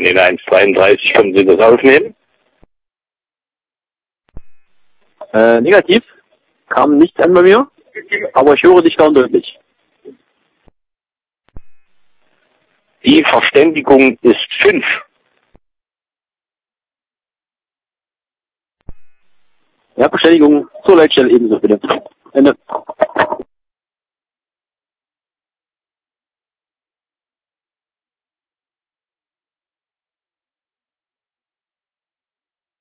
den 1,32, können Sie das aufnehmen? Negativ. Kam nichts an bei mir. Aber ich höre dich klar und deutlich. Die Verständigung ist 5. Ja, Bestätigung zur Leitstelle ebenso bitte. Ende.